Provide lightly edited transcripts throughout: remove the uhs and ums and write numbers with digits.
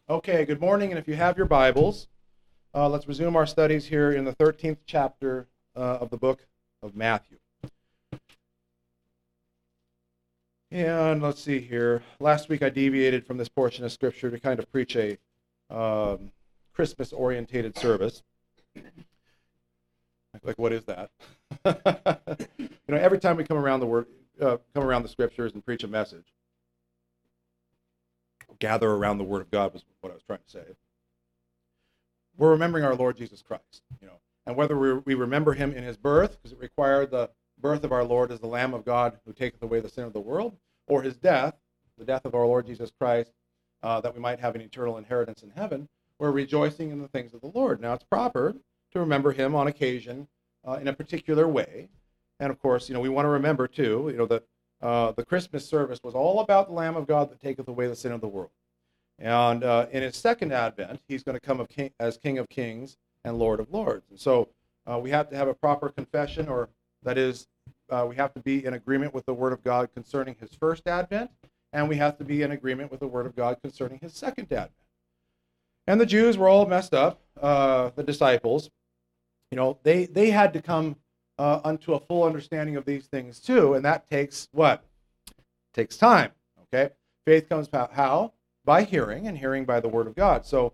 Okay, good morning, and if you have your Bibles, let's resume our studies here in the 13th chapter of the book of Matthew. And let's see here. Last week I deviated from this portion of Scripture to kind of preach a Christmas-orientated service. Like, what is that? Every time we come around the Scriptures and preach a message, gather around the Word of God was what I was trying to say. We're remembering our Lord Jesus Christ, and whether we remember him in his birth, because it required the birth of our Lord as the Lamb of God who taketh away the sin of the world, or his death, the death of our Lord Jesus Christ, that we might have an eternal inheritance in heaven, we're rejoicing in the things of the Lord. Now, it's proper to remember him on occasion in a particular way, and of course, we want to remember too, that the Christmas service was all about the Lamb of God that taketh away the sin of the world. And in his second advent, he's going to come as King of Kings and Lord of Lords. And so we have to have a proper confession, or that is, we have to be in agreement with the Word of God concerning his first advent, and we have to be in agreement with the Word of God concerning his second advent. And the Jews were all messed up, the disciples. They had to come unto a full understanding of these things too, and that takes what? Takes time, okay? Faith comes how? By hearing, and hearing by the Word of God. So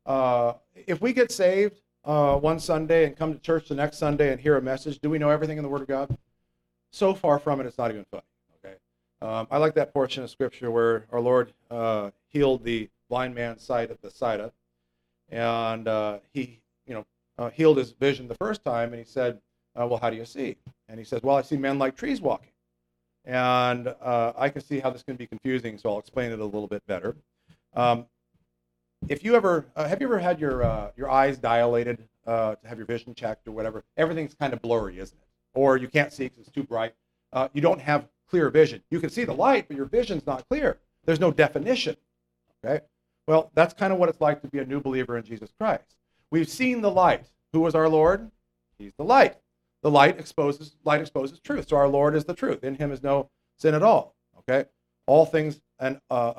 if we get saved one Sunday and come to church the next Sunday and hear a message, do we know everything in the Word of God? So far from it, it's not even funny, okay? I like that portion of Scripture where our Lord healed the blind man's sight at Bethsaida, and he healed his vision the first time, and he said, well, how do you see? And he says, well, I see men like trees walking. And I can see how this can be confusing, so I'll explain it a little bit better. If you ever have you ever had your eyes dilated to have your vision checked or whatever? Everything's kind of blurry, isn't it? Or you can't see because it's too bright. You don't have clear vision. You can see the light, but your vision's not clear. There's no definition. Okay? Well, that's kind of what it's like to be a new believer in Jesus Christ. We've seen the light. Who is our Lord? He's the light. The light exposes truth. So our Lord is the truth. In him is no sin at all. Okay? All things and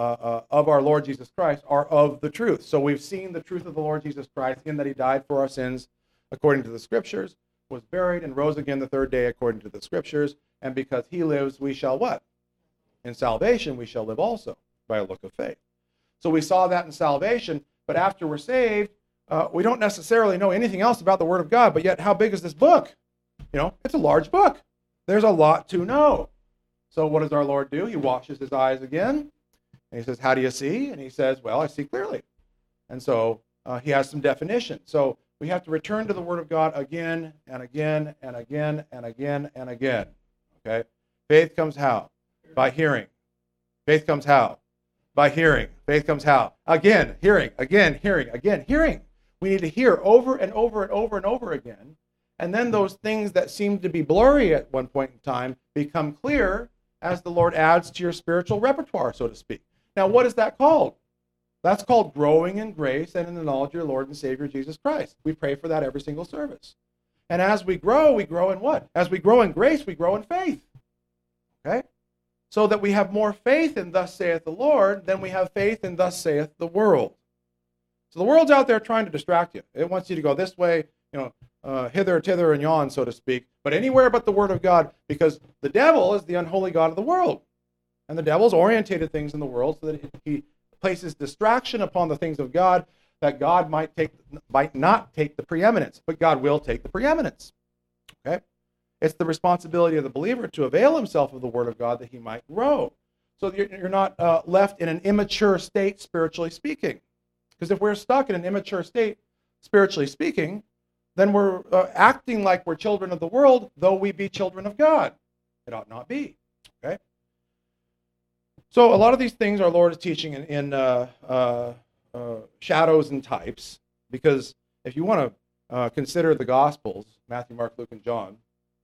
of our Lord Jesus Christ are of the truth. So we've seen the truth of the Lord Jesus Christ in that he died for our sins according to the Scriptures, was buried, and rose again the third day according to the Scriptures. And because he lives, we shall what? In salvation, we shall live also by a look of faith. So we saw that in salvation, but after we're saved, we don't necessarily know anything else about the Word of God, but yet how big is this book? It's a large book. There's a lot to know. So what does our Lord do? He washes his eyes again, and he says, how do you see? And he says, well, I see clearly. And so he has some definition. So we have to return to the Word of God again and again and again and again and again. Okay? Faith comes how? By hearing. Faith comes how? By hearing. Faith comes how? Again, hearing, again, hearing, again, hearing. We need to hear over and over and over and over again. And then those things that seem to be blurry at one point in time become clear as the Lord adds to your spiritual repertoire, so to speak. Now, what is that called? That's called growing in grace and in the knowledge of your Lord and Savior Jesus Christ. We pray for that every single service. And as we grow in what? As we grow in grace, we grow in faith. Okay? So that we have more faith in thus saith the Lord than we have faith in thus saith the world. So the world's out there trying to distract you. It wants you to go this way, hither, thither, and yon, so to speak, but anywhere but the Word of God, because the devil is the unholy god of the world. And the devil's orientated things in the world so that he places distraction upon the things of God, that God might not take the preeminence, but God will take the preeminence. Okay? It's the responsibility of the believer to avail himself of the Word of God that he might grow. So that you're not left in an immature state, spiritually speaking. Because if we're stuck in an immature state, spiritually speaking, then we're acting like we're children of the world, though we be children of God. It ought not be. Okay? So a lot of these things our Lord is teaching in shadows and types, because if you want to consider the Gospels, Matthew, Mark, Luke, and John,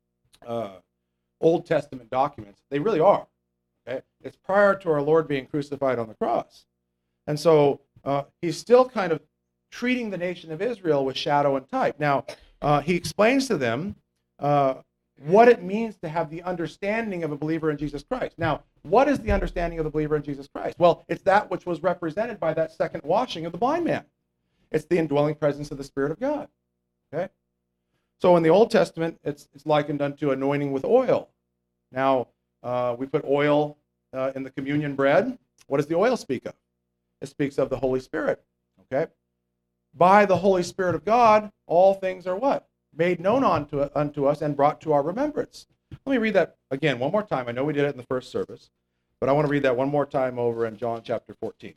Old Testament documents, they really are. Okay? It's prior to our Lord being crucified on the cross. And so he's still kind of treating the nation of Israel with shadow and type. Now, he explains to them what it means to have the understanding of a believer in Jesus Christ. Now, what is the understanding of the believer in Jesus Christ? Well, it's that which was represented by that second washing of the blind man. It's the indwelling presence of the Spirit of God. Okay? So in the Old Testament, it's likened unto anointing with oil. Now, we put oil in the communion bread. What does the oil speak of? It speaks of the Holy Spirit. Okay? By the Holy Spirit of God, all things are what? Made known unto us and brought to our remembrance. Let me read that again one more time. I know we did it in the first service, but I want to read that one more time over in John chapter 14.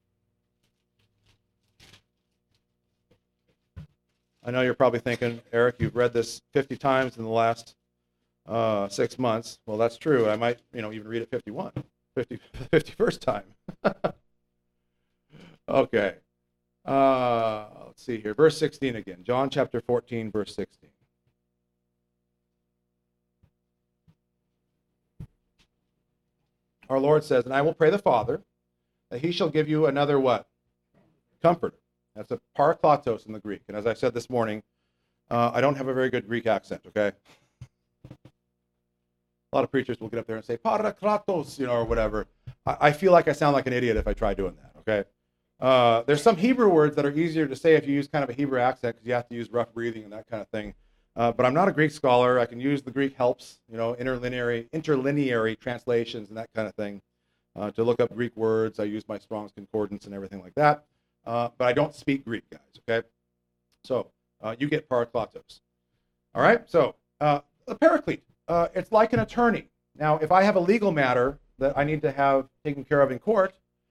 I know you're probably thinking, Eric, you've read this 50 times in the last 6 months. Well, that's true. I might, even read it 51st time. Okay. Let's see here. Verse 16 again. John chapter 14, verse 16. Our Lord says, "And I will pray the Father, that he shall give you another" what? Comforter. That's a parakletos in the Greek. And as I said this morning, I don't have a very good Greek accent, okay? A lot of preachers will get up there and say, parakletos, or whatever. I feel like I sound like an idiot if I try doing that, okay? There's some Hebrew words that are easier to say if you use kind of a Hebrew accent because you have to use rough breathing and that kind of thing. But I'm not a Greek scholar. I can use the Greek helps, interlineary translations and that kind of thing to look up Greek words. I use my Strong's Concordance and everything like that. But I don't speak Greek, guys, okay? So you get parakletos. All right? So the paraclete, it's like an attorney. Now, if I have a legal matter that I need to have taken care of in court,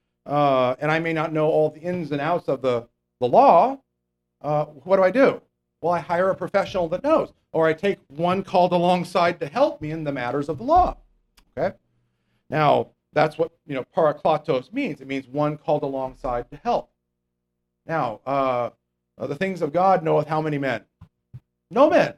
and I may not know all the ins and outs of the law, what do? Well, I hire a professional that knows, or I take one called alongside to help me in the matters of the law. Okay? Now, that's what parakletos means. It means one called alongside to help. Now, the things of God knoweth how many men? No men,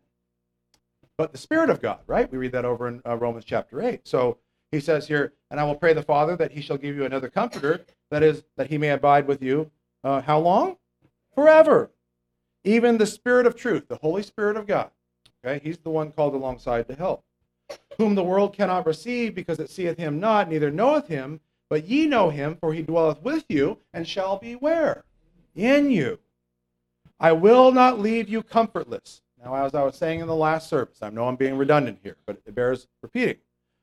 but the Spirit of God, right? We read that over in Romans chapter 8. So he says here, "And I will pray the Father that he shall give you another comforter, that is, that he may abide with you." How long? Forever. Even the Spirit of truth, the Holy Spirit of God. Okay, he's the one called alongside to help. "Whom the world cannot receive, because it seeth him not, neither knoweth him. But ye know him, for he dwelleth with you, and shall be" where? In you. "I will not leave you comfortless." Now, as I was saying in the last service, I know I'm being redundant here, but it bears repeating.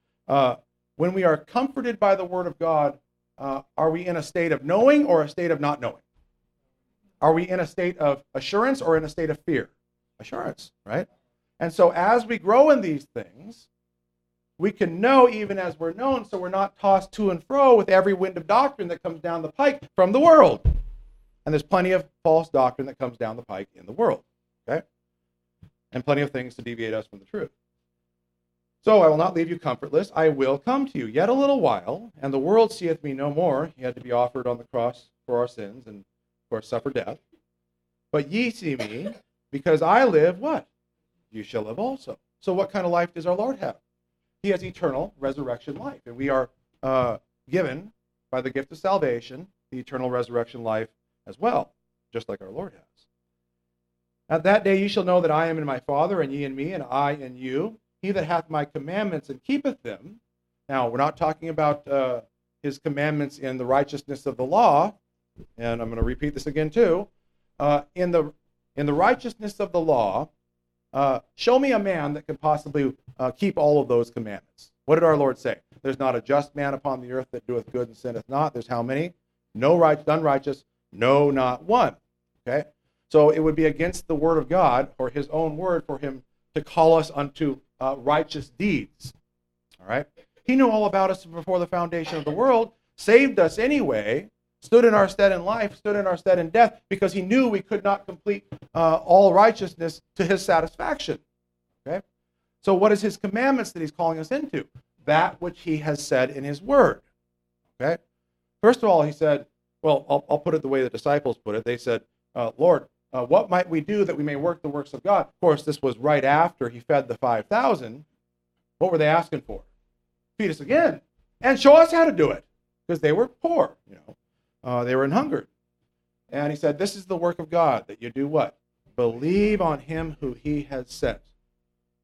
When we are comforted by the Word of God, are we in a state of knowing or a state of not knowing? Are we in a state of assurance or in a state of fear? Assurance, right? And so as we grow in these things, we can know even as we're known, so we're not tossed to and fro with every wind of doctrine that comes down the pike from the world. And there's plenty of false doctrine that comes down the pike in the world, okay? And plenty of things to deviate us from the truth. "So I will not leave you comfortless. I will come to you yet a little while, and the world seeth me no more." He had to be offered on the cross for our sins and, of course, suffer death. "But ye see me, because I live," what? "You shall live also." So what kind of life does our Lord have? He has eternal resurrection life. And we are given, by the gift of salvation, the eternal resurrection life as well, just like our Lord has. "At that day ye shall know that I am in my Father, and ye in me, and I in you. He that hath my commandments and keepeth them." Now, we're not talking about his commandments in the righteousness of the law, and I'm going to repeat this again too. In the righteousness of the law, show me a man that can possibly keep all of those commandments. What did our Lord say? "There's not a just man upon the earth that doeth good and sinneth not." There's how many? No unrighteous, no, not one. Okay? So it would be against the word of God, or his own word, for him to call us unto righteous deeds. All right? He knew all about us before the foundation of the world, saved us anyway, stood in our stead in life, stood in our stead in death, because he knew we could not complete all righteousness to his satisfaction. Okay? So what is his commandments that he's calling us into? That which he has said in his word. Okay? First of all, he said, well, I'll put it the way the disciples put it. They said, "Lord, what might we do that we may work the works of God?" Of course, this was right after he fed the 5,000. What were they asking for? Feed us again and show us how to do it, because they were poor, they were in hunger. And he said, "This is the work of God, that you do what? Believe on him who he has sent."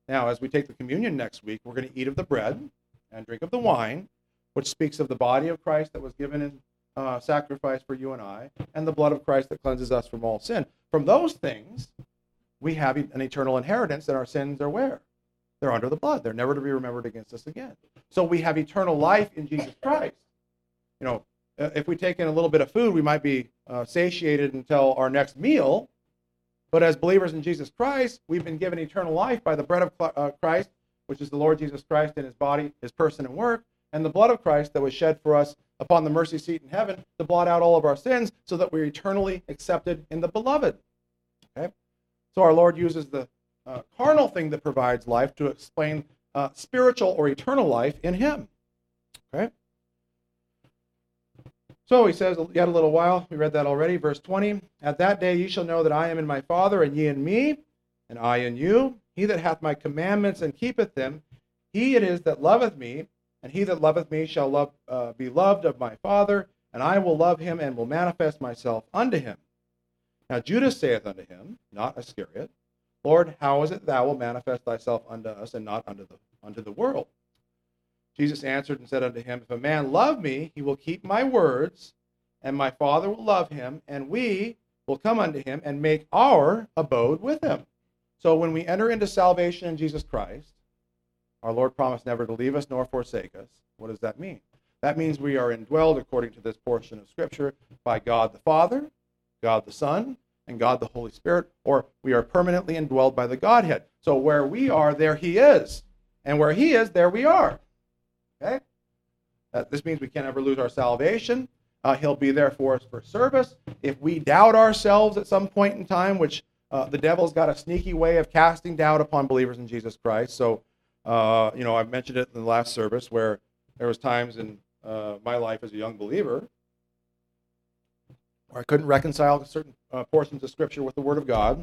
Now, as we take the communion next week, we're going to eat of the bread and drink of the wine, which speaks of the body of Christ that was given in sacrifice for you and I, and the blood of Christ that cleanses us from all sin. From those things, we have an eternal inheritance, and our sins are where? They're under the blood. They're never to be remembered against us again. So we have eternal life in Jesus Christ. You know, if we take in a little bit of food, we might be satiated until our next meal. But as believers in Jesus Christ, we've been given eternal life by the bread of Christ, which is the Lord Jesus Christ in his body, his person and work, and the blood of Christ that was shed for us upon the mercy seat in heaven to blot out all of our sins so that we're eternally accepted in the beloved. Okay? So our Lord uses the carnal thing that provides life to explain spiritual or eternal life in him. Okay? So he says, yet a little while, we read that already, verse 20, at that day ye shall know that I am in my Father, and ye in me, and I in you. He that hath my commandments and keepeth them, he it is that loveth me, and he that loveth me shall be loved of my Father, and I will love him and will manifest myself unto him. Now Judas saith unto him, not Iscariot, Lord, how is it thou wilt manifest thyself unto us, and not unto the world? Jesus answered and said unto him, if a man love me, he will keep my words, and my Father will love him, and we will come unto him and make our abode with him. So when we enter into salvation in Jesus Christ, our Lord promised never to leave us nor forsake us. What does that mean? That means we are indwelled, according to this portion of Scripture, by God the Father, God the Son, and God the Holy Spirit, or we are permanently indwelled by the Godhead. So where we are, there he is. And where he is, there we are. Okay? This means we can't ever lose our salvation. He'll be there for us for service. If we doubt ourselves at some point in time, which the devil's got a sneaky way of casting doubt upon believers in Jesus Christ. So, I've mentioned it in the last service where there was times in my life as a young believer where I couldn't reconcile certain portions of Scripture with the Word of God.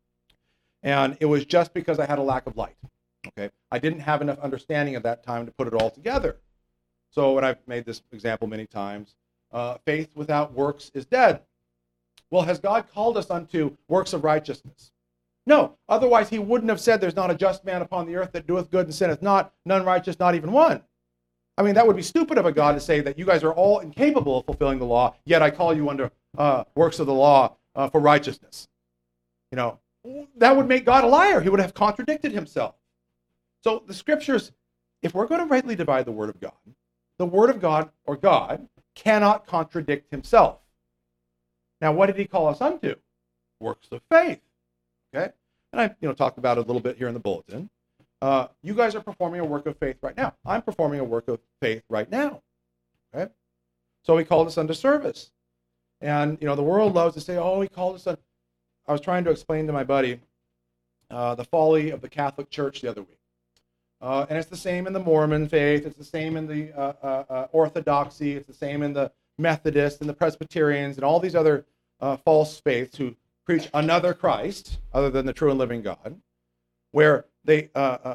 And it was just because I had a lack of light. Okay, I didn't have enough understanding at that time to put it all together. So, and I've made this example many times, faith without works is dead. Well, has God called us unto works of righteousness? No, otherwise he wouldn't have said there's not a just man upon the earth that doeth good and sinneth not, none righteous, not even one. I mean, that would be stupid of a God to say that you guys are all incapable of fulfilling the law, yet I call you under works of the law for righteousness. You know, that would make God a liar. He would have contradicted himself. So the Scriptures, if we're going to rightly divide the Word of God, or God, cannot contradict himself. Now, what did he call us unto? Works of faith. Okay? And I talked about it a little bit here in the bulletin. You guys are performing a work of faith right now. I'm performing a work of faith right now. Okay? So he called us unto service. And, the world loves to say, oh, he called us unto... I was trying to explain to my buddy the folly of the Catholic Church the other week. And it's the same in the Mormon faith. It's the same in the Orthodoxy. It's the same in the Methodists and the Presbyterians and all these other false faiths who preach another Christ other than the true and living God, where they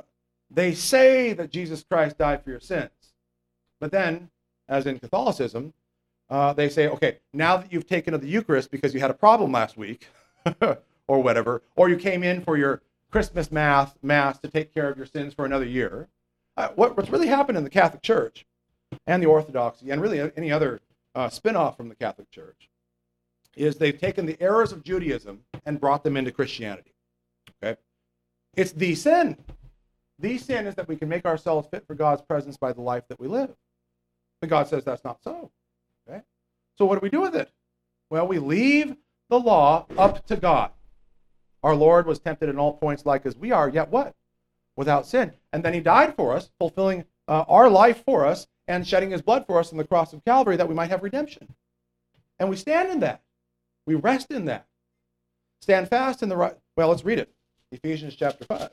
say that Jesus Christ died for your sins. But then, as in Catholicism, they say, okay, now that you've taken of the Eucharist because you had a problem last week or whatever, or you came in for your Christmas mass to take care of your sins for another year. What's really happened in the Catholic Church and the Orthodoxy and really any other spin-off from the Catholic Church is they've taken the errors of Judaism and brought them into Christianity. Okay? It's the sin. The sin is that we can make ourselves fit for God's presence by the life that we live. But God says that's not so. Okay? So what do we do with it? Well, we leave the law up to God. Our Lord was tempted in all points like as we are, yet what? Without sin. And then he died for us, fulfilling our life for us and shedding his blood for us on the cross of Calvary that we might have redemption. And we stand in that. We rest in that. Stand fast in the right... Well, let's read it. Ephesians chapter 5.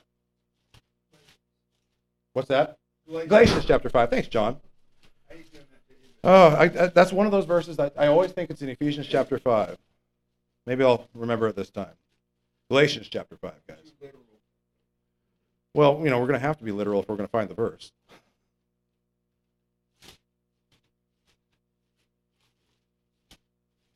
What's that? Galatians chapter 5. Thanks, John. Oh, that's one of those verses that I always think it's in Ephesians chapter 5. Maybe I'll remember it this time. Galatians chapter 5, guys. Well, we're going to have to be literal if we're going to find the verse.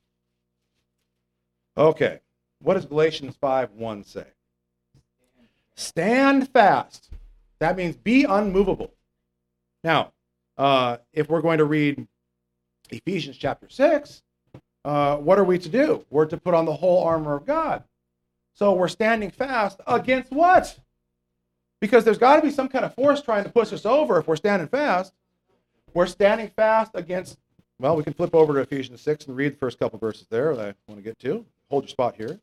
Okay. What does Galatians 5:1 say? Stand fast. That means be unmovable. Now, if we're going to read Ephesians chapter 6, what are we to do? We're to put on the whole armor of God. So we're standing fast against what? Because there's got to be some kind of force trying to push us over if we're standing fast. We're standing fast against, well, we can flip over to Ephesians 6 and read the first couple verses there that I want to get to. Hold your spot here.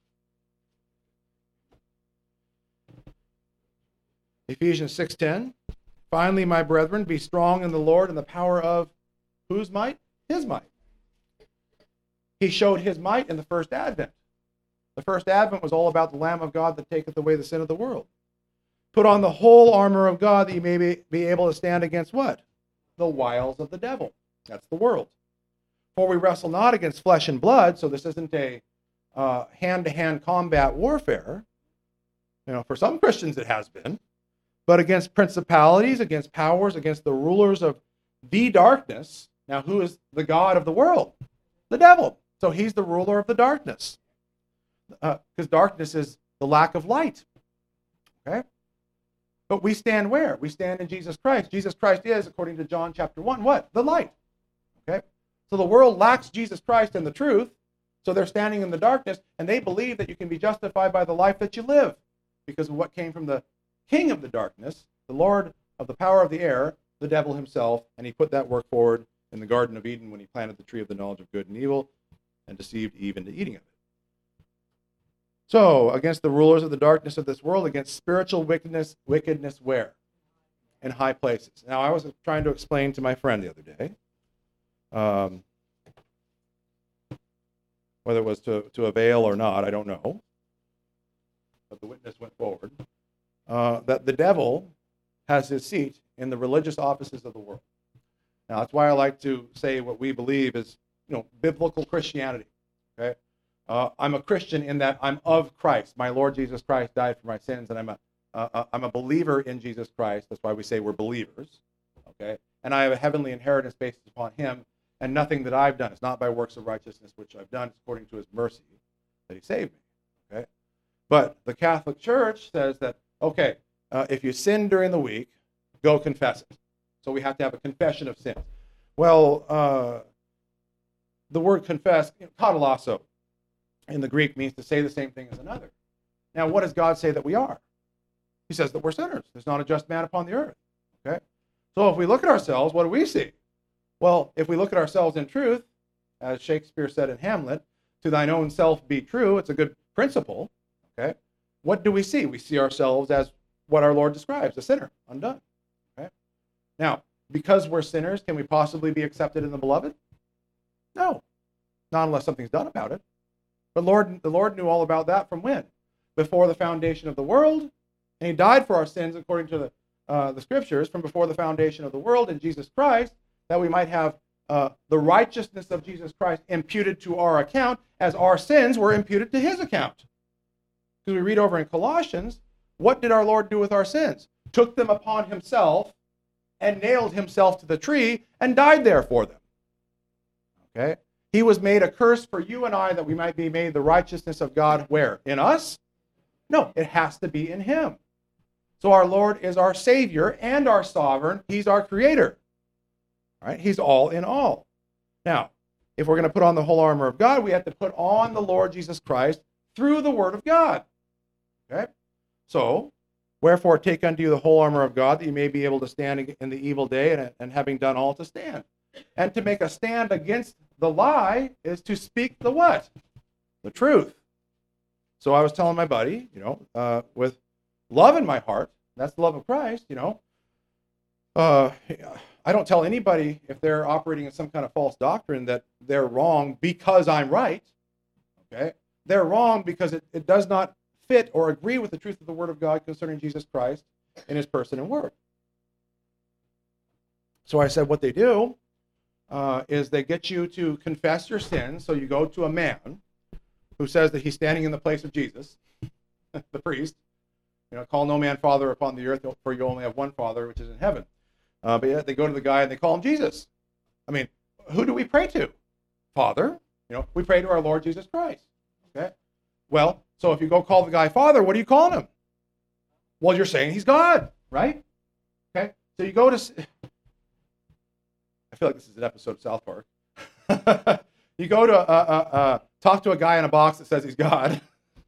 Ephesians 6:10. Finally, my brethren, be strong in the Lord and the power of whose might? His might. He showed his might in the first advent. The first advent was all about the Lamb of God that taketh away the sin of the world. Put on the whole armor of God that you may be able to stand against what? The wiles of the devil. That's the world. For we wrestle not against flesh and blood, so this isn't a hand-to-hand combat warfare. For some Christians it has been. But against principalities, against powers, against the rulers of the darkness. Now, who is the god of the world? The devil. So he's the ruler of the darkness. Because darkness is the lack of light. Okay? But we stand where? We stand in Jesus Christ. Jesus Christ is, according to John chapter 1, what? The light. Okay? So the world lacks Jesus Christ and the truth, so they're standing in the darkness, and they believe that you can be justified by the life that you live because of what came from the king of the darkness, the Lord of the power of the air, the devil himself, and he put that work forward in the Garden of Eden when he planted the tree of the knowledge of good and evil and deceived Eve into eating of it. So, against the rulers of the darkness of this world, against spiritual wickedness where? In high places. Now, I was trying to explain to my friend the other day, whether it was to avail or not, I don't know, but the witness went forward, that the devil has his seat in the religious offices of the world. Now, that's why I like to say what we believe is, biblical Christianity. Okay, I'm a Christian in that I'm of Christ. My Lord Jesus Christ died for my sins, and I'm a believer in Jesus Christ. That's why we say we're believers. Okay, and I have a heavenly inheritance based upon Him, and nothing that I've done. It's not by works of righteousness which I've done. It's according to His mercy that He saved me. Okay, but the Catholic Church says that if you sin during the week, go confess it. So we have to have a confession of sins. Well, the word confess, katalasso, in the Greek means to say the same thing as another. Now, what does God say that we are? He says that we're sinners. There's not a just man upon the earth. Okay? So if we look at ourselves, what do we see? Well, if we look at ourselves in truth, as Shakespeare said in Hamlet, to thine own self be true, it's a good principle. Okay? What do we see? We see ourselves as what our Lord describes, a sinner, undone. Okay? Now, because we're sinners, can we possibly be accepted in the beloved? No. Not unless something's done about it. But the Lord knew all about that from when? Before the foundation of the world. And He died for our sins according to the Scriptures from before the foundation of the world in Jesus Christ, that we might have the righteousness of Jesus Christ imputed to our account as our sins were imputed to His account. Because we read over in Colossians, what did our Lord do with our sins? Took them upon Himself and nailed Himself to the tree and died there for them. Okay? He was made a curse for you and I that we might be made the righteousness of God where? In us? No, it has to be in Him. So our Lord is our Savior and our sovereign. He's our Creator. All right? He's all in all. Now, if we're going to put on the whole armor of God, we have to put on the Lord Jesus Christ through the Word of God. Okay? So, wherefore take unto you the whole armor of God, that you may be able to stand in the evil day, and having done all to stand. And to make a stand against the lie is to speak the what? The truth. So I was telling my buddy, with love in my heart, that's the love of Christ, I don't tell anybody if they're operating in some kind of false doctrine that they're wrong because I'm right. Okay? They're wrong because it does not fit or agree with the truth of the Word of God concerning Jesus Christ in His person and word. So I said what they do is they get you to confess your sins. So you go to a man who says that he's standing in the place of Jesus, the priest. Call no man father upon the earth, for you only have one Father, which is in heaven. But yet they go to the guy and they call him Jesus. I mean, who do we pray to? Father. We pray to our Lord Jesus Christ. Okay? Well, so if you go call the guy Father, what are you calling him? Well, you're saying he's God, right? Okay. So you go to, I feel like this is an episode of South Park. You go to talk to a guy in a box that says he's God.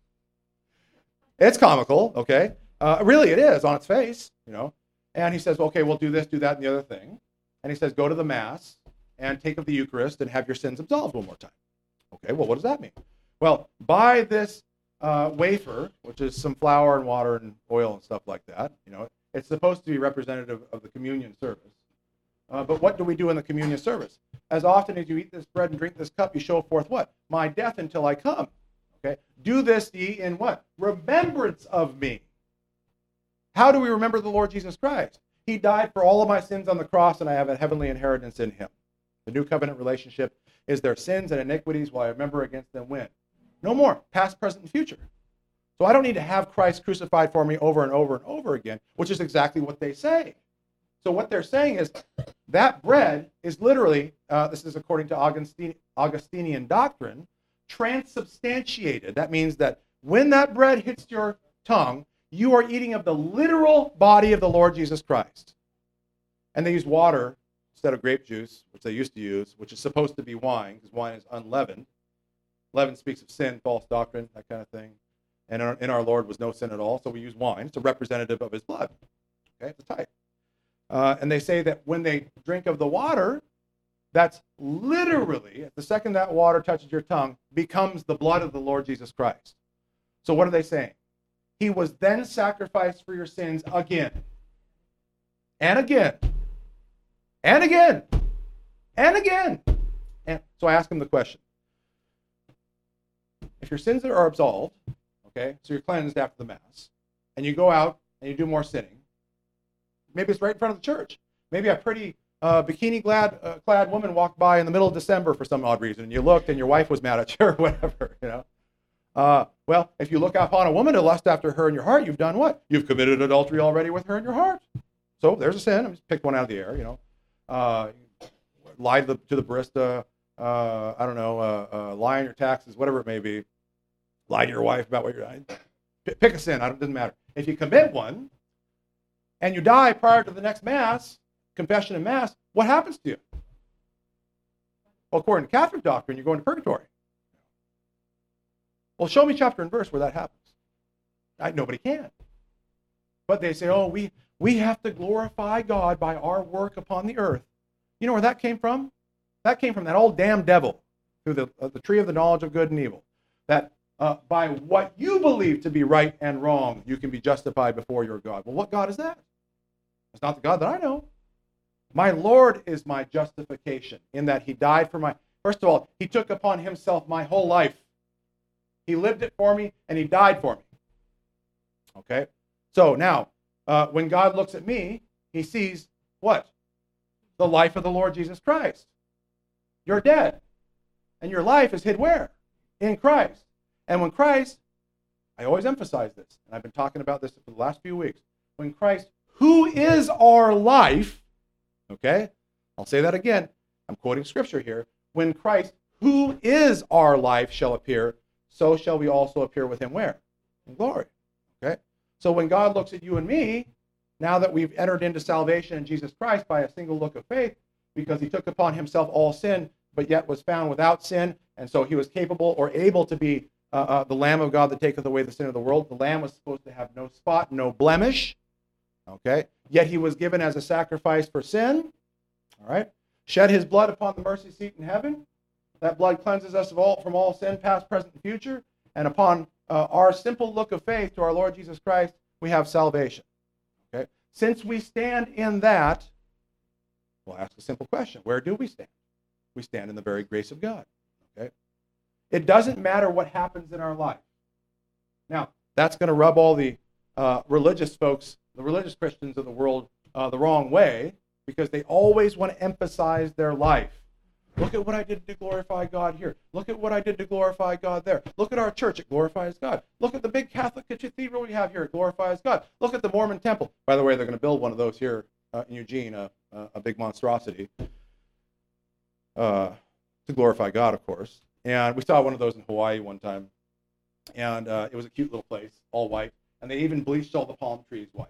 It's comical, okay? Really, it is on its face, And he says, okay, we'll do this, do that, and the other thing. And he says, go to the Mass and take of the Eucharist and have your sins absolved one more time. Okay, well, what does that mean? Well, buy this wafer, which is some flour and water and oil and stuff like that. It's supposed to be representative of the communion service. But what do we do in the communion service? As often as you eat this bread and drink this cup, you show forth what? My death until I come. Okay? Do this ye in what? Remembrance of me. How do we remember the Lord Jesus Christ? He died for all of my sins on the cross, and I have a heavenly inheritance in him. The new covenant relationship is their sins and iniquities will I remember against them when? No more. Past, present, and future. So I don't need to have Christ crucified for me over and over and over again, which is exactly what they say. So what they're saying is that bread is literally, this is according to Augustinian doctrine, transubstantiated. That means that when that bread hits your tongue, you are eating of the literal body of the Lord Jesus Christ. And they use water instead of grape juice, which they used to use, which is supposed to be wine, because wine is unleavened. Leaven speaks of sin, false doctrine, that kind of thing. And in our Lord was no sin at all, so we use wine. It's a representative of his blood. Okay, it's a type. And they say that when they drink of the water, that's literally, the second that water touches your tongue, becomes the blood of the Lord Jesus Christ. So what are they saying? He was then sacrificed for your sins again, and again, and again, and again. And so I ask him the question. If your sins are absolved, okay, so you're cleansed after the Mass, and you go out and you do more sinning, maybe it's right in front of the church. Maybe a pretty bikini-clad woman walked by in the middle of December for some odd reason, and you looked and your wife was mad at you or whatever, Well, if you look upon a woman to lust after her in your heart, you've done what? You've committed adultery already with her in your heart. So there's a sin. I just picked one out of the air, Lie to the barista, lie on your taxes, whatever it may be. Lie to your wife about what you're doing. Pick a sin. It doesn't matter. If you commit one, and you die prior to the next Mass, confession and Mass, what happens to you? Well, according to Catholic doctrine, you're going to purgatory. Well, show me chapter and verse where that happens. Nobody can. But they say, we have to glorify God by our work upon the earth. You know where that came from? That came from that old damn devil through the tree of the knowledge of good and evil. That by what you believe to be right and wrong, you can be justified before your God. Well, what God is that? It's not the God that I know. My Lord is my justification in that he died for first of all, he took upon himself my whole life. He lived it for me and he died for me. Okay? So now, when God looks at me, he sees what? The life of the Lord Jesus Christ. You're dead. And your life is hid where? In Christ. And when Christ, I always emphasize this, and I've been talking about this for the last few weeks, when Christ, who is our life, okay? I'll say that again. I'm quoting scripture here. When Christ, who is our life, shall appear, so shall we also appear with him where? In glory. Okay? So when God looks at you and me, now that we've entered into salvation in Jesus Christ by a single look of faith, because he took upon himself all sin, but yet was found without sin, and so he was capable or able to be the Lamb of God that taketh away the sin of the world. The Lamb was supposed to have no spot, no blemish. Okay? Yet he was given as a sacrifice for sin. All right? Shed his blood upon the mercy seat in heaven. That blood cleanses us from all sin, past, present, and future. And upon our simple look of faith to our Lord Jesus Christ, we have salvation. Okay? Since we stand in that, we'll ask a simple question. Where do we stand? We stand in the very grace of God. Okay? It doesn't matter what happens in our life. Now, that's going to rub all the religious folks, the religious Christians of the world, the wrong way, because they always want to emphasize their life. Look at what I did to glorify God here. Look at what I did to glorify God there. Look at our church. It glorifies God. Look at the big Catholic cathedral we have here. It glorifies God. Look at the Mormon temple. By the way, they're going to build one of those here in Eugene, a big monstrosity, to glorify God, of course. And we saw one of those in Hawaii one time. And it was a cute little place, all white. And they even bleached all the palm trees white.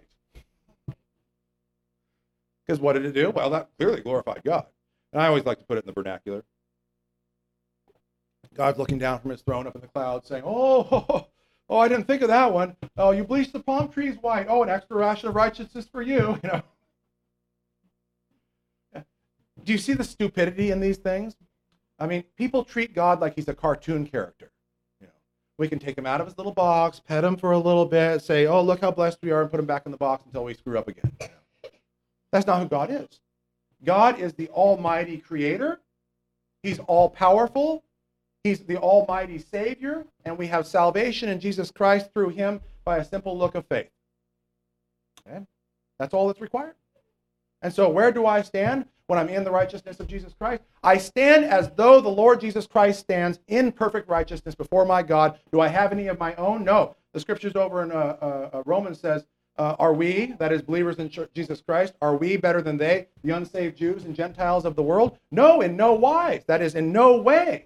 Because what did it do? Well, that clearly glorified God. And I always like to put it in the vernacular. God's looking down from his throne up in the clouds saying, oh, I didn't think of that one. Oh, you bleached the palm trees white. Oh, an extra ration of righteousness for you. Do you see the stupidity in these things? I mean, people treat God like he's a cartoon character. We can take him out of his little box, pet him for a little bit, say, oh, look how blessed we are, and put him back in the box until we screw up again. That's not who God is. God is the almighty creator. He's all-powerful. He's the almighty Savior, and we have salvation in Jesus Christ through him by a simple look of faith. Okay? That's all that's required. And so where do I stand when I'm in the righteousness of Jesus Christ? I stand as though the Lord Jesus Christ stands in perfect righteousness before my God. Do I have any of my own? No. The scriptures over in Romans says, are we, that is believers in Jesus Christ, are we better than they, the unsaved Jews and Gentiles of the world? No, in no wise. That is, in no way.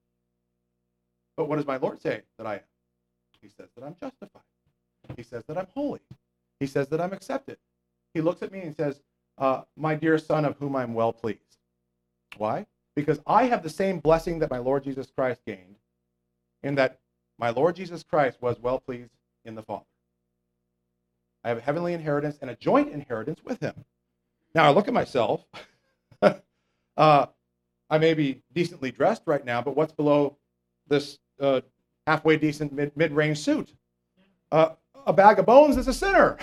But what does my Lord say that I am? He says that I'm justified. He says that I'm holy. He says that I'm accepted. He looks at me and says, my dear son of whom I'm well pleased. Why? Because I have the same blessing that my Lord Jesus Christ gained, in that my Lord Jesus Christ was well pleased in the Father. I have a heavenly inheritance and a joint inheritance with him. Now I look at myself. I may be decently dressed right now, but what's below this halfway decent mid-range suit? A bag of bones is a sinner.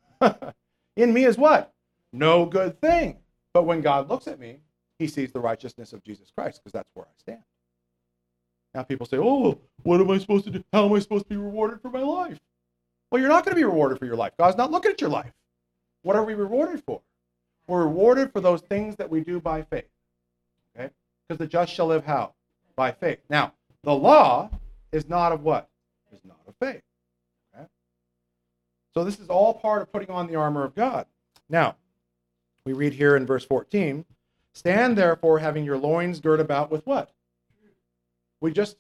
In me is what? No good thing. But when God looks at me, he sees the righteousness of Jesus Christ, because that's where I stand. Now people say, oh, what am I supposed to do? How am I supposed to be rewarded for my life? Well, you're not going to be rewarded for your life. God's not looking at your life. What are we rewarded for? We're rewarded for those things that we do by faith. Okay? Because the just shall live how? By faith. Now, the law is not of what? Is not of faith. Okay? So this is all part of putting on the armor of God. Now, we read here in verse 14, stand therefore having your loins girt about with what? We just,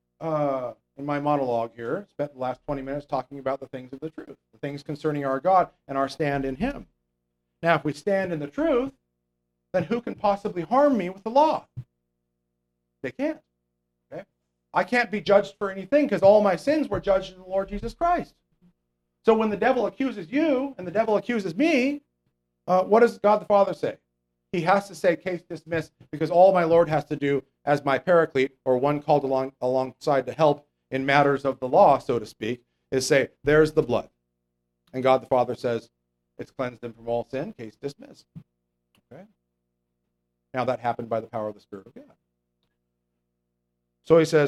in my monologue here, spent the last 20 minutes talking about the things of the truth, the things concerning our God and our stand in him. Now, if we stand in the truth, then who can possibly harm me with the law? They can't. Okay? I can't be judged for anything because all my sins were judged in the Lord Jesus Christ. So when the devil accuses you and the devil accuses me, what does God the Father say? He has to say, case dismissed, because all my Lord has to do as my paraclete, or one called alongside to help in matters of the law, so to speak, is say, there's the blood. And God the Father says, it's cleansed him from all sin, case dismissed. Okay? Now that happened by the power of the Spirit of God. So he says,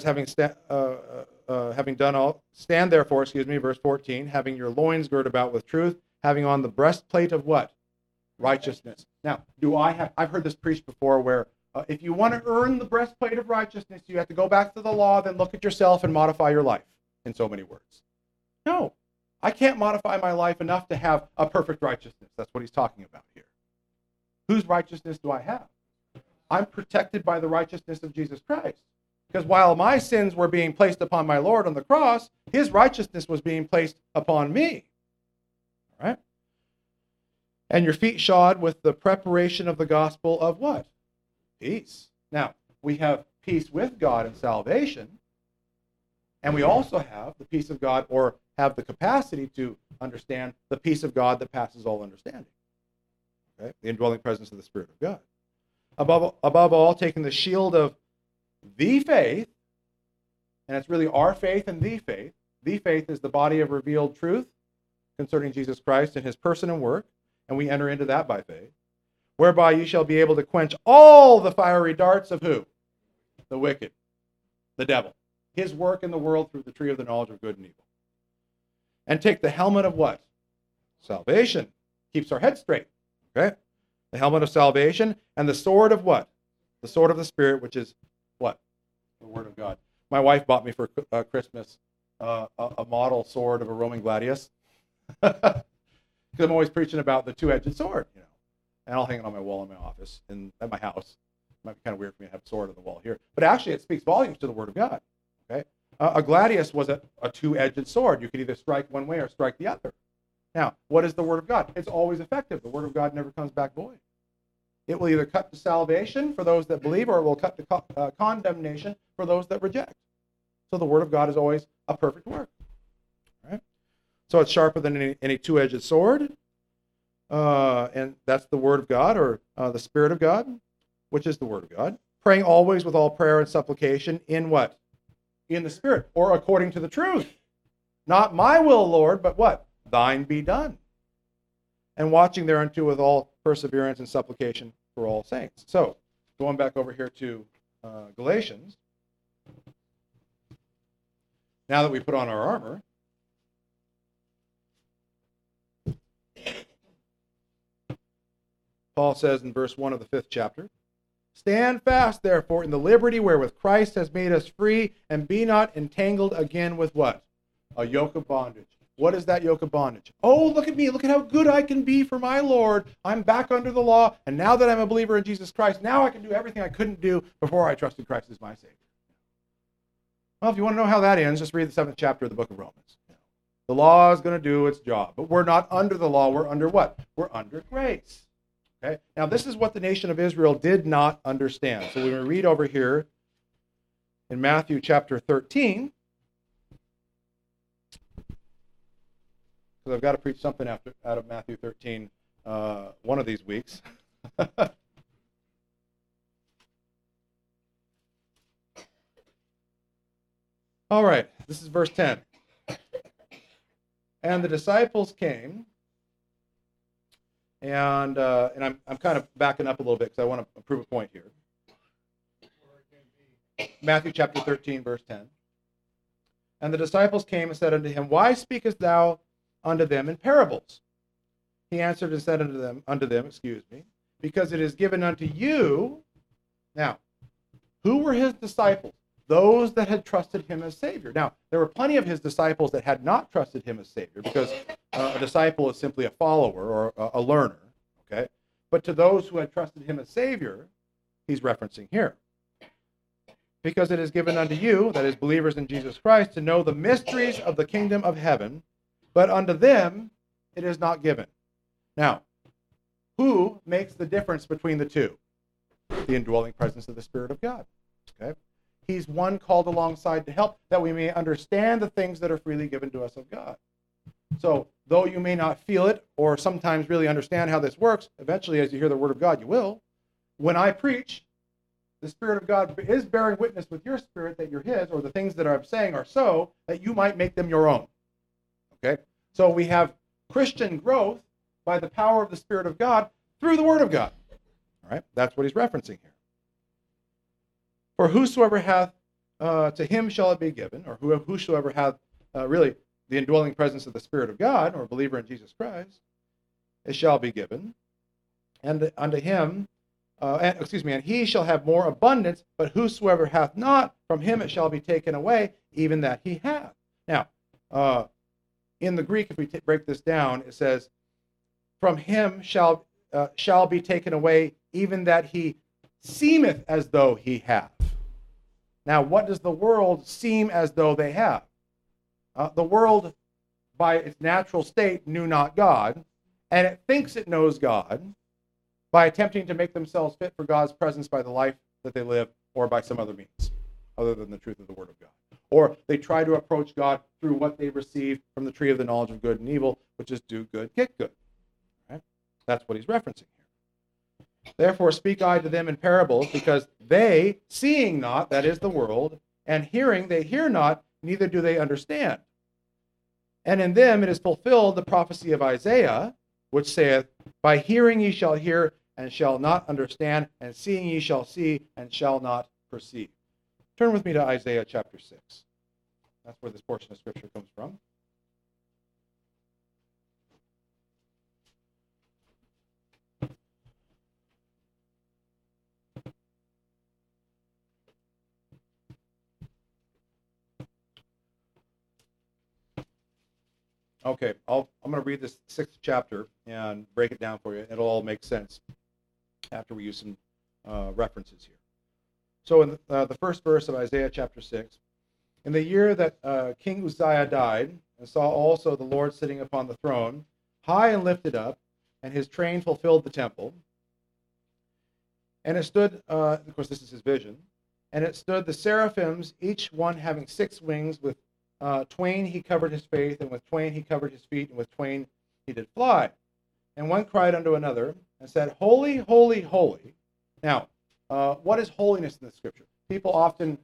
stand therefore, verse 14, having your loins girt about with truth, having on the breastplate of what? Righteousness. Now, I've heard this preached before where if you want to earn the breastplate of righteousness, you have to go back to the law, then look at yourself and modify your life, in so many words. No, I can't modify my life enough to have a perfect righteousness. That's what he's talking about here. Whose righteousness do I have? I'm protected by the righteousness of Jesus Christ. Because while my sins were being placed upon my Lord on the cross, his righteousness was being placed upon me. All right? And your feet shod with the preparation of the gospel of what? Peace. Now, we have peace with God and salvation, and we also have the peace of God, or have the capacity to understand the peace of God that passes all understanding. Okay? The indwelling presence of the Spirit of God. Above all, taking the shield of the faith, and it's really our faith and the faith. The faith is the body of revealed truth concerning Jesus Christ and his person and work, and we enter into that by faith, whereby you shall be able to quench all the fiery darts of who? The wicked, the devil, his work in the world through the tree of the knowledge of good and evil. And take the helmet of what? Salvation. Keeps our head straight. Okay? The helmet of salvation, and the sword of what? The sword of the Spirit, which is what? The Word of God. My wife bought me for Christmas a model sword of a Roman gladius. Because I'm always preaching about the two-edged sword, and I'll hang it on my wall in my office and at my house. It might be kind of weird for me to have a sword on the wall here, but actually it speaks volumes to the Word of God. Okay, A gladius was a two-edged sword. You could either strike one way or strike the other. Now, what is the Word of God? It's always effective. The Word of God never comes back void. It will either cut to salvation for those that believe, or it will cut to condemnation for those that reject. So the Word of God is always a perfect word. All right? So it's sharper than any two-edged sword. And that's the Word of God, or the Spirit of God, which is the Word of God. Praying always with all prayer and supplication in what? In the Spirit, or according to the truth. Not my will, Lord, but what? Thine be done. And watching thereunto with all perseverance and supplication for all saints. So, going back over here to Galatians. Now that we put on our armor, Paul says in verse 1 of the 5th chapter, stand fast, therefore, in the liberty wherewith Christ has made us free, and be not entangled again with what? A yoke of bondage. What is that yoke of bondage? Oh, look at me. Look at how good I can be for my Lord. I'm back under the law, and now that I'm a believer in Jesus Christ, now I can do everything I couldn't do before I trusted Christ as my Savior. Well, if you want to know how that ends, just read the 7th chapter of the book of Romans. The law is going to do its job, but we're not under the law. We're under what? We're under grace. Okay? Now, this is what the nation of Israel did not understand. So when we read over here in Matthew chapter 13, because I've got to preach something out of Matthew 13 one of these weeks. All right, this is verse 10. And the disciples came, and I'm kind of backing up a little bit because I want to prove a point here. Matthew chapter 13, verse 10. And the disciples came and said unto him, why speakest thou unto them in parables? He answered and said unto them, because it is given unto you. Now, who were his disciples? Those that had trusted him as Savior. Now, there were plenty of his disciples that had not trusted him as Savior, because a disciple is simply a follower or a learner. Okay, but to those who had trusted him as Savior, he's referencing here. Because it is given unto you, that is, believers in Jesus Christ, to know the mysteries of the kingdom of heaven, but unto them it is not given. Now, who makes the difference between the two? The indwelling presence of the Spirit of God. Okay? He's one called alongside to help, that we may understand the things that are freely given to us of God. So, though you may not feel it, or sometimes really understand how this works, eventually as you hear the Word of God, you will. When I preach, the Spirit of God is bearing witness with your spirit that you're His, or the things that I'm saying are so, that you might make them your own. Okay? So we have Christian growth by the power of the Spirit of God through the Word of God. All right? That's what he's referencing here. For whosoever hath, to him shall it be given, or whosoever hath really the indwelling presence of the Spirit of God, or a believer in Jesus Christ, it shall be given. And unto him, and he shall have more abundance, but whosoever hath not, from him it shall be taken away, even that he hath. Now, in the Greek, if we break this down, it says, from him shall be taken away, even that he seemeth as though he hath. Now, what does the world seem as though they have? The world, by its natural state, knew not God, and it thinks it knows God by attempting to make themselves fit for God's presence by the life that they live, or by some other means, other than the truth of the Word of God. Or they try to approach God through what they received from the tree of the knowledge of good and evil, which is do good, get good. Right? That's what he's referencing here. Therefore speak I to them in parables, because they, seeing not, that is the world, and hearing, they hear not, neither do they understand. And in them it is fulfilled the prophecy of Isaiah, which saith, by hearing ye shall hear, and shall not understand, and seeing ye shall see, and shall not perceive. Turn with me to Isaiah chapter 6. That's where this portion of Scripture comes from. Okay, I'm going to read this 6th chapter and break it down for you. It'll all make sense after we use some references here. So in the first verse of Isaiah chapter 6, In the year that King Uzziah died, and saw also the Lord sitting upon the throne, high and lifted up, and his train filled the temple. And it stood, of course, this is his vision, and it stood the seraphims, each one having 6 wings. With twain he covered his face, and with twain he covered his feet, and with twain he did fly. And one cried unto another, and said, Holy, holy, holy. Now, what is holiness in the scripture? People often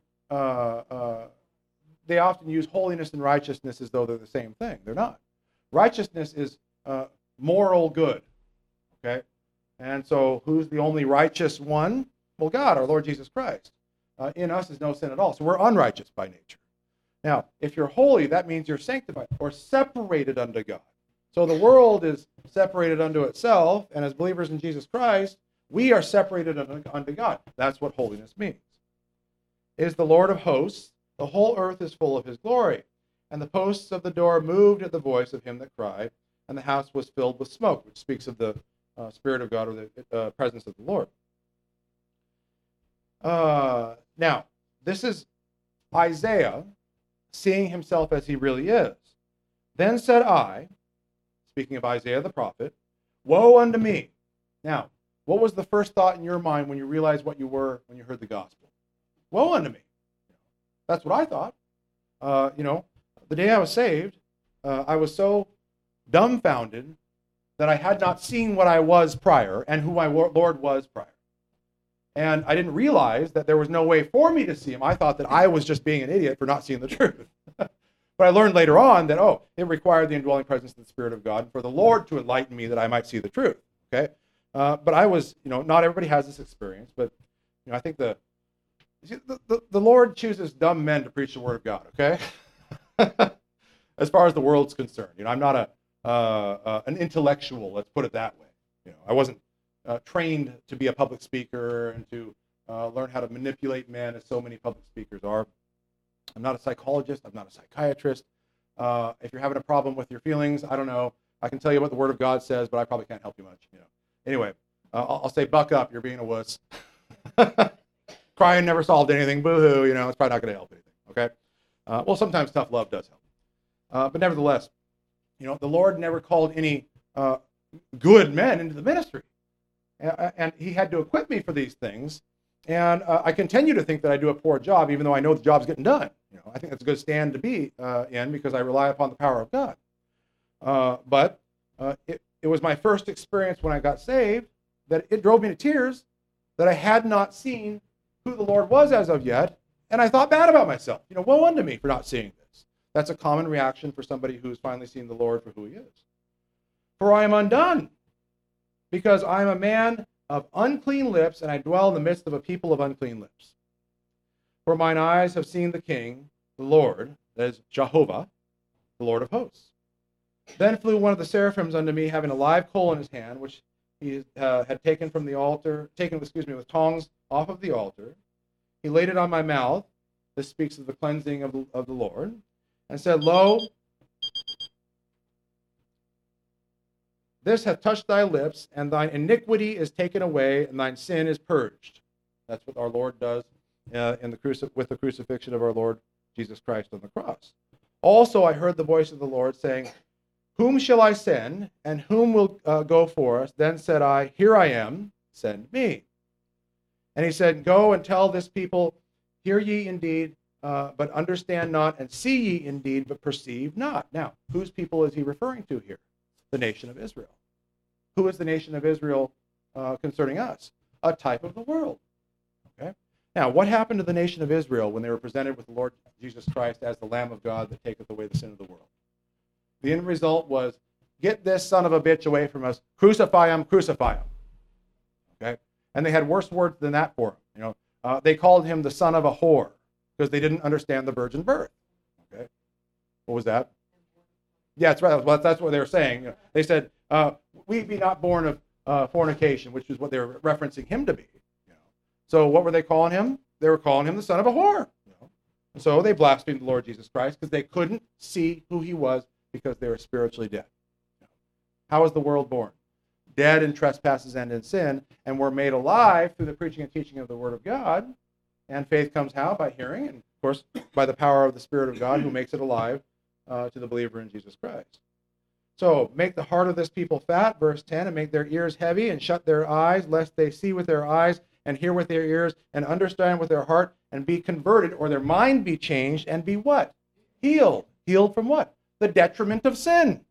use holiness and righteousness as though they're the same thing. They're not. Righteousness is moral good. Okay? And so who's the only righteous one? Well, God, our Lord Jesus Christ. In us is no sin at all. So we're unrighteous by nature. Now, if you're holy, that means you're sanctified or separated unto God. So the world is separated unto itself, and as believers in Jesus Christ, we are separated unto God. That's what holiness means. It is the Lord of hosts. The whole earth is full of his glory. And the posts of the door moved at the voice of him that cried, and the house was filled with smoke, which speaks of the Spirit of God, or the presence of the Lord. Now, this is Isaiah seeing himself as he really is. Then said I, speaking of Isaiah the prophet, woe unto me. Now, what was the first thought in your mind when you realized what you were when you heard the gospel? Woe unto me. That's what I thought. The day I was saved, I was so dumbfounded that I had not seen what I was prior and who my Lord was prior. And I didn't realize that there was no way for me to see him. I thought that I was just being an idiot for not seeing the truth. But I learned later on that, it required the indwelling presence of the Spirit of God for the Lord to enlighten me that I might see the truth. Okay? But I was, not everybody has this experience, but, I think the Lord chooses dumb men to preach the word of God, okay? As far as the world's concerned. I'm not an intellectual, let's put it that way. I wasn't trained to be a public speaker and to learn how to manipulate men as so many public speakers are. I'm not a psychologist. I'm not a psychiatrist. If you're having a problem with your feelings, I don't know. I can tell you what the Word of God says, but I probably can't help you much. Anyway, I'll say, buck up. You're being a wuss. Crying never solved anything. Boo-hoo. It's probably not going to help anything. Okay. Well, sometimes tough love does help. But nevertheless, the Lord never called any good men into the ministry. And he had to equip me for these things. And I continue to think that I do a poor job, even though I know the job's getting done. I think that's a good stand to be in because I rely upon the power of God. But it was my first experience when I got saved that it drove me to tears that I had not seen who the Lord was as of yet. And I thought bad about myself. Woe unto me for not seeing this. That's a common reaction for somebody who's finally seen the Lord for who he is. For I am undone, because I am a man of unclean lips, and I dwell in the midst of a people of unclean lips. For mine eyes have seen the King, the Lord, that is Jehovah, the Lord of hosts. Then flew one of the seraphims unto me, having a live coal in his hand, which he had taken from the altar, with tongs off of the altar. He laid it on my mouth. This speaks of the cleansing of the Lord, and said, Lo, this hath touched thy lips, and thine iniquity is taken away, and thine sin is purged. That's what our Lord does with the crucifixion of our Lord Jesus Christ on the cross. Also I heard the voice of the Lord saying, Whom shall I send, and whom will go for us? Then said I, Here I am, send me. And he said, Go and tell this people, Hear ye indeed, but understand not, and see ye indeed, but perceive not. Now, whose people is he referring to here? The nation of Israel. Who is the nation of Israel concerning us? A type of the world. Okay. Now, what happened to the nation of Israel when they were presented with the Lord Jesus Christ as the Lamb of God that taketh away the sin of the world? The end result was, get this son of a bitch away from us. Crucify him, crucify him. Okay. And they had worse words than that for him. They called him the son of a whore because they didn't understand the virgin birth. Okay. What was that? Yeah, that's right. Well, that's what they were saying. They said, we be not born of fornication, which is what they were referencing him to be. So what were they calling him? They were calling him the son of a whore. And so they blasphemed the Lord Jesus Christ because they couldn't see who he was because they were spiritually dead. How was the world born? Dead in trespasses and in sin, and were made alive through the preaching and teaching of the Word of God. And faith comes how? By hearing, and course, by the power of the Spirit of God who makes it alive to the believer in Jesus Christ. So make the heart of this people fat, verse 10, and make their ears heavy and shut their eyes, lest they see with their eyes and hear with their ears and understand with their heart and be converted, or their mind be changed and be what? Healed. Healed from what? The detriment of sin.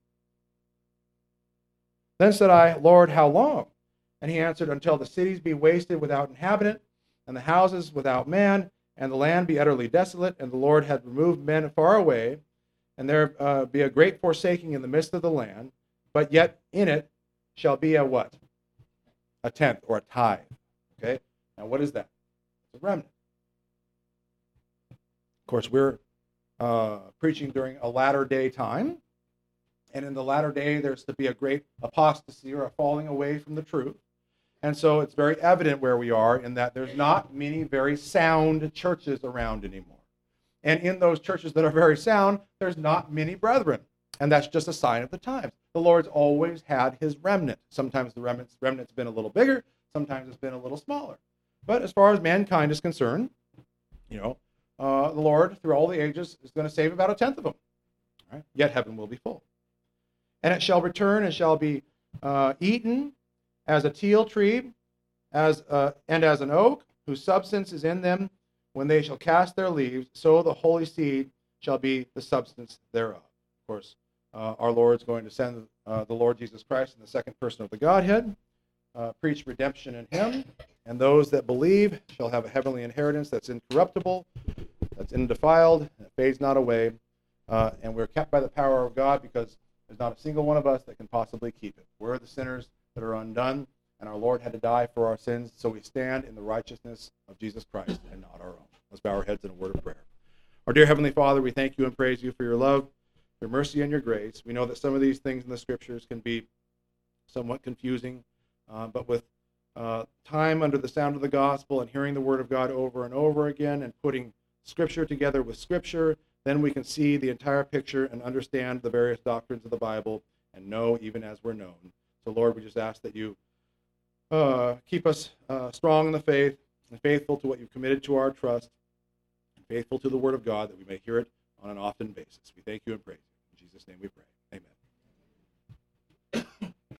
Then said I, Lord, how long? And he answered, until the cities be wasted without inhabitant, and the houses without man, and the land be utterly desolate, and the Lord had removed men far away, and there be a great forsaking in the midst of the land, but yet in it shall be a what? A tenth, or a tithe. Okay? Now what is that? It's a remnant. Of course, we're preaching during a latter day time, and in the latter day there's to be a great apostasy, or a falling away from the truth. And so it's very evident where we are in that there's not many very sound churches around anymore. And in those churches that are very sound, there's not many brethren. And that's just a sign of the times. The Lord's always had his remnant. Sometimes the remnant's been a little bigger, sometimes it's been a little smaller. But as far as mankind is concerned, the Lord, through all the ages, is going to save about a tenth of them. All right? Yet heaven will be full. And it shall return and shall be eaten as a teil tree, and as an oak, whose substance is in them, when they shall cast their leaves, so the holy seed shall be the substance thereof. Of course, our Lord's going to send the Lord Jesus Christ in the second person of the Godhead, preach redemption in him, and those that believe shall have a heavenly inheritance that's incorruptible, that's undefiled, that fades not away, and we're kept by the power of God, because there's not a single one of us that can possibly keep it. We're the sinners that are undone, and our Lord had to die for our sins, so we stand in the righteousness of Jesus Christ and not our own. Let's bow our heads in a word of prayer. Our dear Heavenly Father, we thank you and praise you for your love, your mercy, and your grace. We know that some of these things in the Scriptures can be somewhat confusing, but with time under the sound of the gospel and hearing the Word of God over and over again and putting Scripture together with Scripture, then we can see the entire picture and understand the various doctrines of the Bible and know even as we're known. So, Lord, we just ask that you keep us strong in the faith and faithful to what you've committed to our trust, and faithful to the Word of God, that we may hear it on an often basis. We thank you and praise you. In Jesus' name we pray.